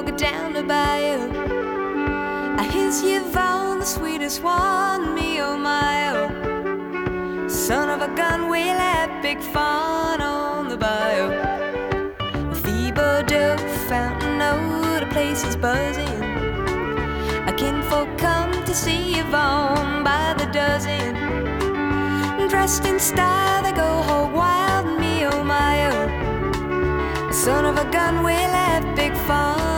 go down the bayou. I here's Yvonne, the sweetest one, me oh my oh. Son of a gun, we'll have big fun on the bayou. Thibodaux, Fountain Eau, the place is buzzing. Kinfolk come to see Yvonne by the dozen. Dressed in style, they go hog wild, me oh my oh. Son of a gun, we'll have big fun.